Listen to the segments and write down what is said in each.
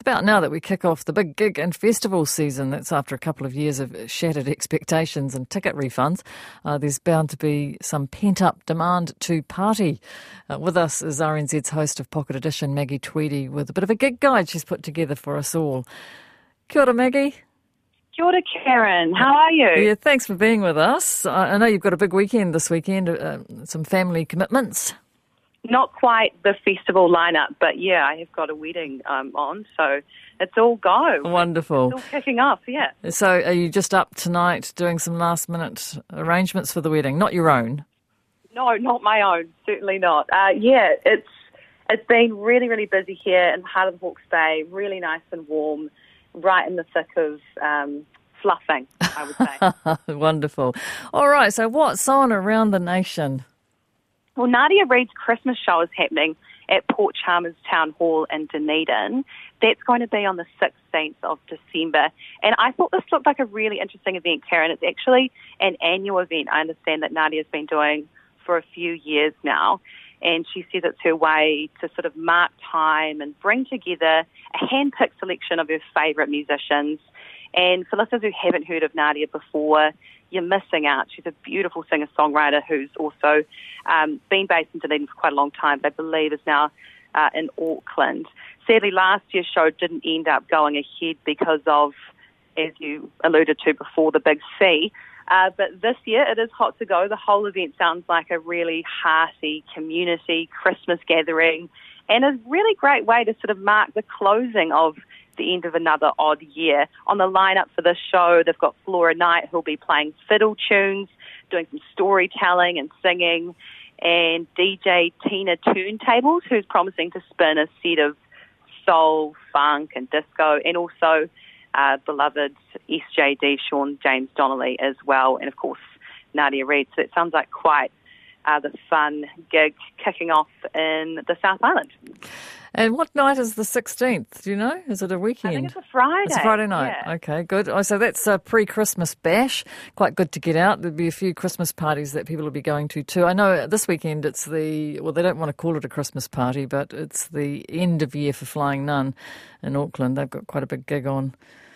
About now that we kick off the big gig and festival season, that's after a couple of years of shattered expectations and ticket refunds, there's bound to be some pent-up demand to party. With us is RNZ's host of Pocket Edition, Maggie Tweedy, with a bit of a gig guide she's put together for us all. Kia ora, Maggie. Kia ora, Karen. How are you? Yeah, thanks for being with us. I know you've got a big weekend this weekend, some family commitments. Not quite the festival lineup, but yeah, I have got a wedding on, so it's all go. Wonderful. It's all kicking off, yeah. So are you just up tonight doing some last-minute arrangements for the wedding? Not your own? No, not my own, certainly not. Yeah, it's been really, really busy here in the heart of the Hawke's Bay, really nice and warm, right in the thick of fluffing, I would say. Wonderful. All right, so what's on around the nation? Well, Nadia Reid's Christmas show is happening at Port Chalmers Town Hall in Dunedin. That's going to be on the 16th of December. And I thought this looked like a really interesting event, Karen. It's actually an annual event I understand that Nadia's been doing for a few years now. And she says it's her way to sort of mark time and bring together a hand-picked selection of her favourite musicians. And for listeners who haven't heard of Nadia before, you're missing out. She's a beautiful singer-songwriter who's also been based in Dunedin for quite a long time, but I believe is now in Auckland. Sadly, last year's show didn't end up going ahead because of, as you alluded to before, the big C. But this year it is hot to go. The whole event sounds like a really hearty community Christmas gathering and a really great way to sort of mark the closing of the end of another odd year. On the lineup for this show, they've got Flora Knight, who'll be playing fiddle tunes, doing some storytelling and singing, and DJ Tina Turntables, who's promising to spin a set of soul, funk and disco, and also beloved SJD Sean James Donnelly as well, and of course Nadia Reid. So it sounds like quite the fun gig kicking off in the South Island. And what night is the 16th? Do you know? Is it a weekend? I think it's a Friday. It's a Friday night. Yeah. Okay, good. Oh, so that's a pre-Christmas bash. Quite good to get out. There'll be a few Christmas parties that people will be going to too. I know this weekend it's they don't want to call it a Christmas party, but it's the end of year for Flying Nun in Auckland. They've got quite a big gig on.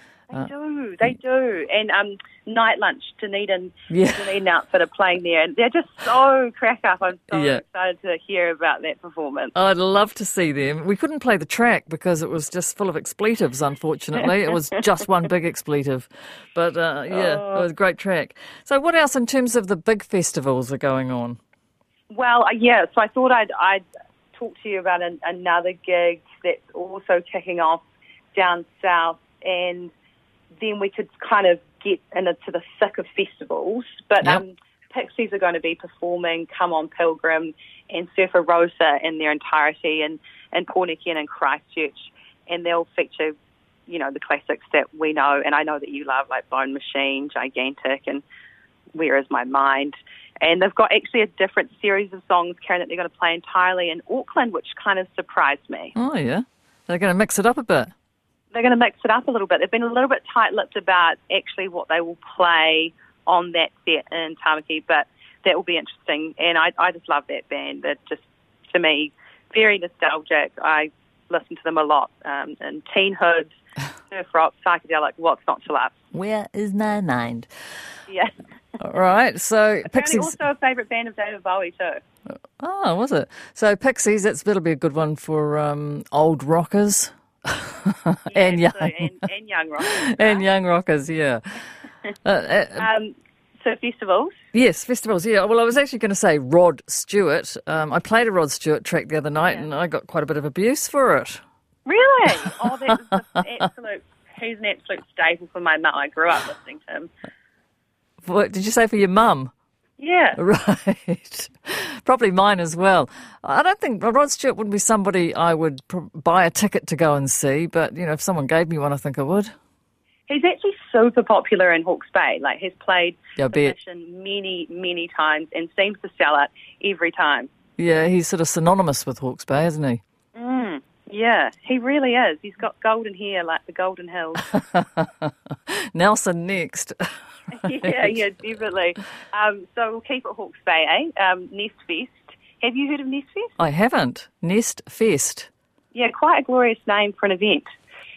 They do. And Night Lunch, Dunedin outfit are playing there. And they're just so crack up. I'm so excited to hear about that performance. I'd love to see them. We couldn't play the track because it was just full of expletives, unfortunately. It was just one big expletive. But, it was a great track. So what else in terms of the big festivals are going on? Well, so I thought I'd talk to you about another gig that's also kicking off down south, and then we could kind of get into the thick of festivals. But Pixies are going to be performing Come On Pilgrim and Surfer Rosa in their entirety in Pornikian and Christchurch. And they'll feature, the classics that we know. And I know that you love, like Bone Machine, Gigantic, and Where Is My Mind. And they've got actually a different series of songs, Karen, that they're going to play entirely in Auckland, which kind of surprised me. Oh, yeah. They're going to mix it up a bit. They're going to mix it up a little bit. They've been a little bit tight-lipped about actually what they will play on that set in Tamaki, but that will be interesting. And I just love that band. They're just, to me, very nostalgic. I listen to them a lot in teenhood, surf rock, psychedelic, what's not to love. Where is my mind? Yeah. All right, so Pixies. Also a favourite band of David Bowie too. Oh, was it? So Pixies, that'll be a good one for old rockers. And young rockers. And young rockers, yeah. So festivals? Yes, festivals, yeah. Well, I was actually going to say Rod Stewart. I played a Rod Stewart track the other night and I got quite a bit of abuse for it. Really? Oh, he's an absolute staple for my mum. I grew up listening to him. What did you say, for your mum? Yeah. Right. Probably mine as well. I don't think Rod Stewart would be somebody I would buy a ticket to go and see, but, if someone gave me one, I think I would. He's actually super popular in Hawke's Bay. Like, he's played Mission many, many times and seems to sell out every time. Yeah, he's sort of synonymous with Hawke's Bay, isn't he? Yeah, he really is. He's got golden hair like the Golden Hills. Nelson next. Yeah, definitely. So we'll keep it Hawke's Bay, Nest Fest. Have you heard of Nest Fest? I haven't. Nest Fest. Yeah, quite a glorious name for an event.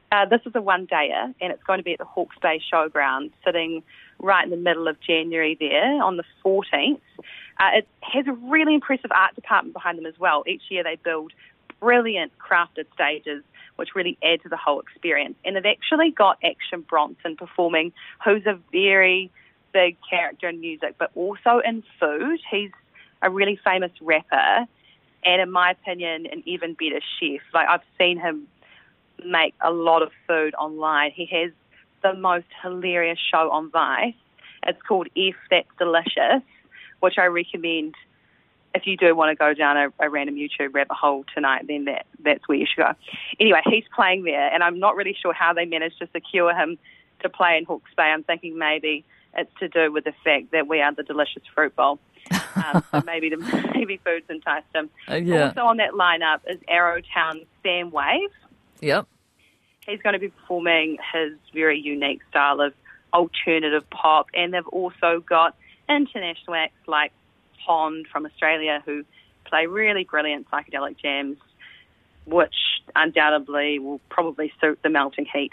This is a one-dayer, and it's going to be at the Hawke's Bay Showground, sitting right in the middle of January there on the 14th. It has a really impressive art department behind them as well. Each year they build brilliant crafted stages which really add to the whole experience. And they've actually got Action Bronson performing, who's a very big character in music, but also in food. He's a really famous rapper and, in my opinion, an even better chef. Like, I've seen him make a lot of food online. He has the most hilarious show on Vice. It's called F That's Delicious, which I recommend if you do want to go down a random YouTube rabbit hole tonight, then that's where you should go. Anyway, he's playing there, and I'm not really sure how they managed to secure him to play in Hawke's Bay. I'm thinking maybe it's to do with the fact that we are the delicious fruit bowl. So maybe food's enticed him. Yeah. Also on that lineup is Arrowtown's Sam Wave. Yep. He's going to be performing his very unique style of alternative pop, and they've also got international acts like Pond from Australia who play really brilliant psychedelic jams, which undoubtedly will probably suit the melting heat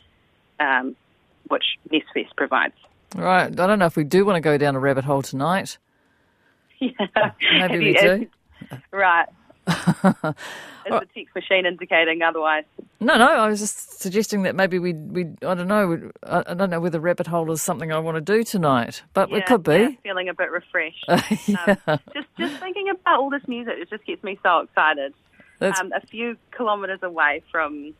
which Nestfest provides. Right. I don't know if we do want to go down a rabbit hole tonight. Yeah. Maybe we do. Right. Is the text machine indicating otherwise? No, I was just suggesting that maybe we I don't know. I don't know whether rabbit hole is something I want to do tonight, but it could be. Yeah, feeling a bit refreshed. Just thinking about all this music, it just gets me so excited. A few kilometres away from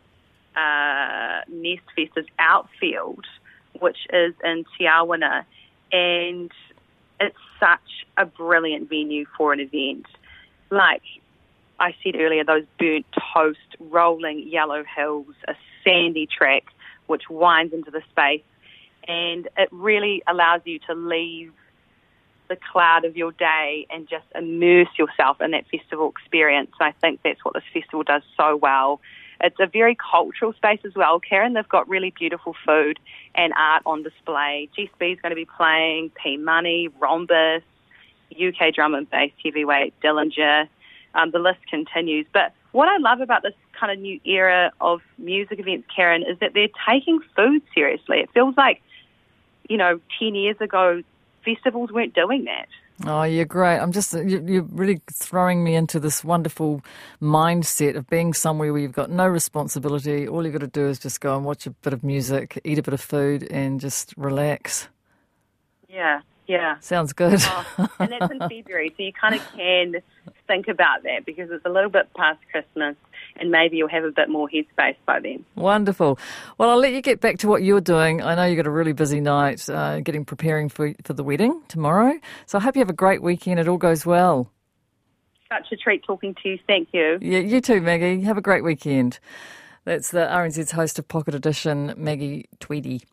Nestfest is Outfield, which is in Te Awana, and it's such a brilliant venue for an event. Like I said earlier, those burnt toast, rolling yellow hills, a sandy track which winds into the space, and it really allows you to leave the cloud of your day and just immerse yourself in that festival experience. I think that's what this festival does so well. It's a very cultural space as well, Karen. They've got really beautiful food and art on display. GSB is going to be playing P Money, Rhombus, UK drum and bass heavyweight Dillinger. The list continues. But what I love about this kind of new era of music events, Karen, is that they're taking food seriously. It feels like, 10 years ago, festivals weren't doing that. Oh, you're great. You're really throwing me into this wonderful mindset of being somewhere where you've got no responsibility. All you've got to do is just go and watch a bit of music, eat a bit of food, and just relax. Yeah. Sounds good. And that's in February, so you kind of can think about that because it's a little bit past Christmas and maybe you'll have a bit more headspace by then. Wonderful. Well, I'll let you get back to what you're doing. I know you've got a really busy night preparing for the wedding tomorrow. So I hope you have a great weekend. It all goes well. Such a treat talking to you. Thank you. Yeah, you too, Maggie. Have a great weekend. That's the RNZ's host of Pocket Edition, Maggie Tweedy.